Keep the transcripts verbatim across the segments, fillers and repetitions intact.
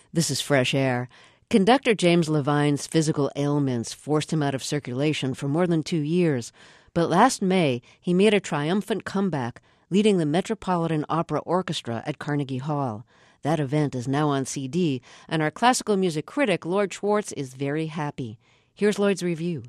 This is Fresh Air. Conductor James Levine's physical ailments forced him out of circulation for more than two years, but last May he made a triumphant comeback, leading the Metropolitan Opera Orchestra at Carnegie Hall. That event is now on C D, and our classical music critic, Lloyd Schwartz, is very happy. Here's Lloyd's review.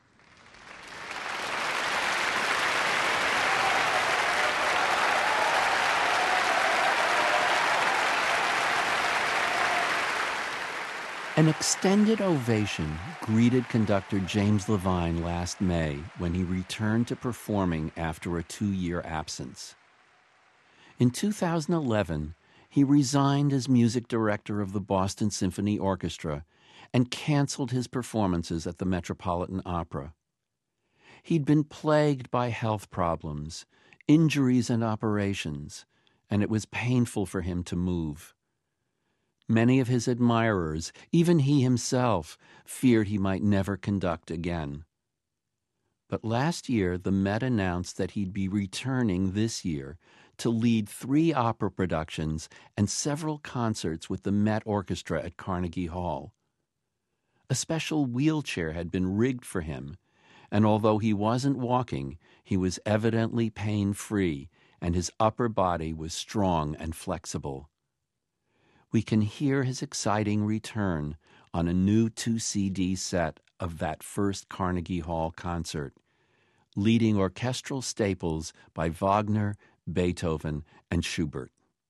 An extended ovation greeted conductor James Levine last May when he returned to performing after a two-year absence. In two thousand eleven, he resigned as music director of the Boston Symphony Orchestra and canceled his performances at the Metropolitan Opera. He'd been plagued by health problems, injuries and operations, and it was painful for him to move. Many of his admirers, even he himself, feared he might never conduct again. But last year, the Met announced that he'd be returning this year to lead three opera productions and several concerts with the Met Orchestra at Carnegie Hall. A special wheelchair had been rigged for him, and although he wasn't walking, he was evidently pain-free, and his upper body was strong and flexible. We can hear his exciting return on a new two C D set of that first Carnegie Hall concert, leading orchestral staples by Wagner, Beethoven, and Schubert.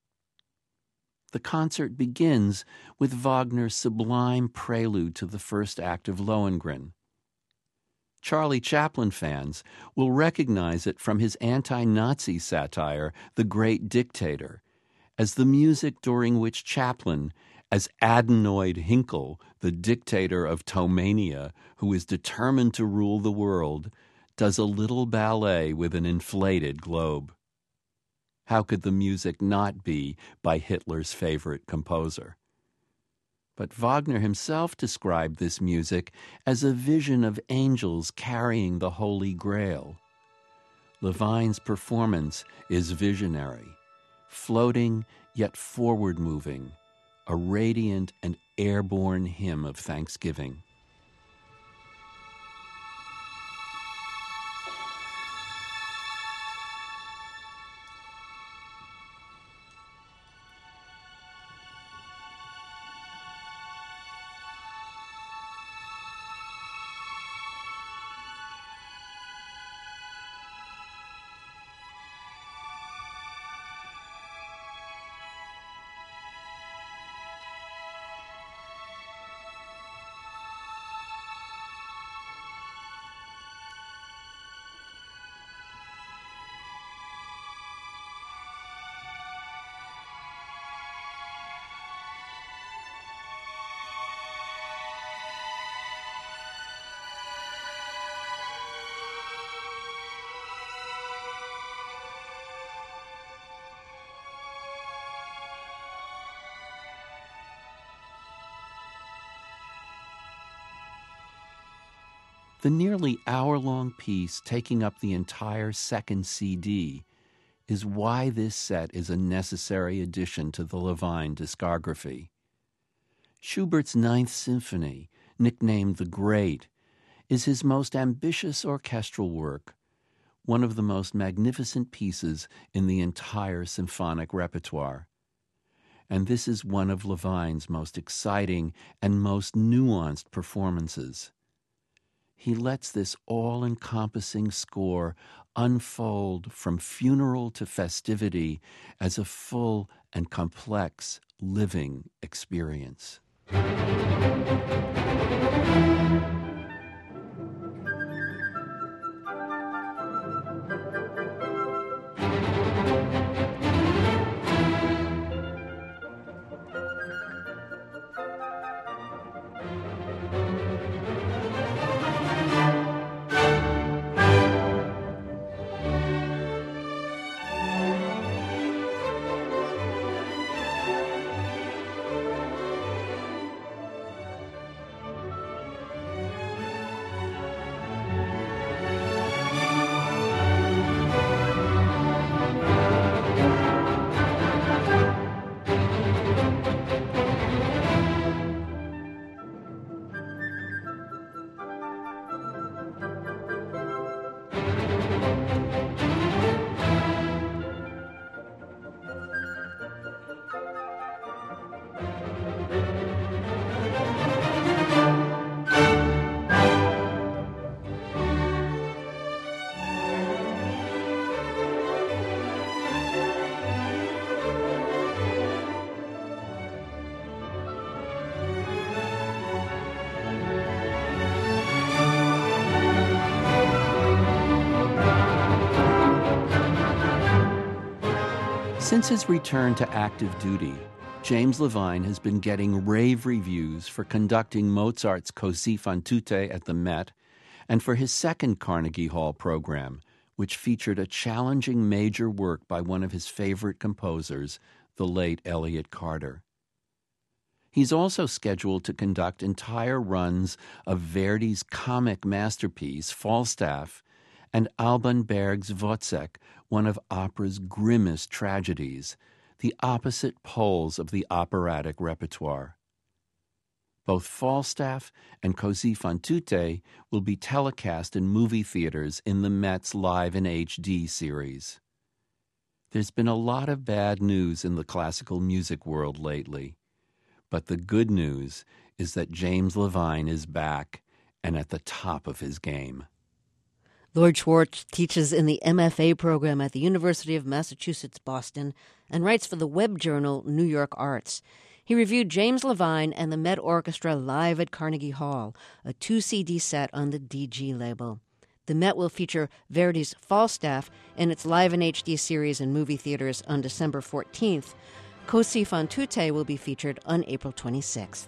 The concert begins with Wagner's sublime prelude to the first act of Lohengrin. Charlie Chaplin fans will recognize it from his anti-Nazi satire, The Great Dictator, as the music during which Chaplin, as adenoid Hinkle, the dictator of Tomania, who is determined to rule the world, does a little ballet with an inflated globe. How could the music not be by Hitler's favorite composer? But Wagner himself described this music as a vision of angels carrying the Holy Grail. Levine's performance is visionary, floating yet forward-moving, a radiant and airborne hymn of thanksgiving. The nearly hour-long piece taking up the entire second C D is why this set is a necessary addition to the Levine discography. Schubert's Ninth Symphony, nicknamed The Great, is his most ambitious orchestral work, one of the most magnificent pieces in the entire symphonic repertoire. And this is one of Levine's most exciting and most nuanced performances. He lets this all-encompassing score unfold from funeral to festivity as a full and complex living experience. Since his return to active duty, James Levine has been getting rave reviews for conducting Mozart's Così fan tutte at the Met and for his second Carnegie Hall program, which featured a challenging major work by one of his favorite composers, the late Elliott Carter. He's also scheduled to conduct entire runs of Verdi's comic masterpiece, Falstaff, and Alban Berg's Wozzeck, one of opera's grimmest tragedies, the opposite poles of the operatic repertoire. Both Falstaff and Così fan tutte will be telecast in movie theaters in the Met's Live in H D series. There's been a lot of bad news in the classical music world lately, but the good news is that James Levine is back and at the top of his game. Lloyd Schwartz teaches in the M F A program at the University of Massachusetts, Boston, and writes for the web journal New York Arts. He reviewed James Levine and the Met Orchestra live at Carnegie Hall, a two-C D set on the D G label. The Met will feature Verdi's Falstaff in its Live in H D series in movie theaters on December fourteenth. Così fan tutte will be featured on April twenty-sixth.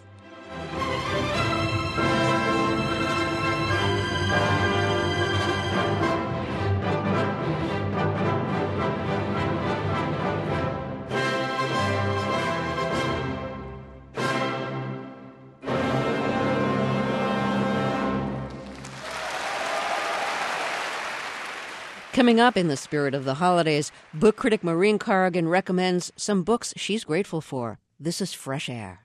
Coming up in the spirit of the holidays, book critic Maureen Corrigan recommends some books she's grateful for. This is Fresh Air.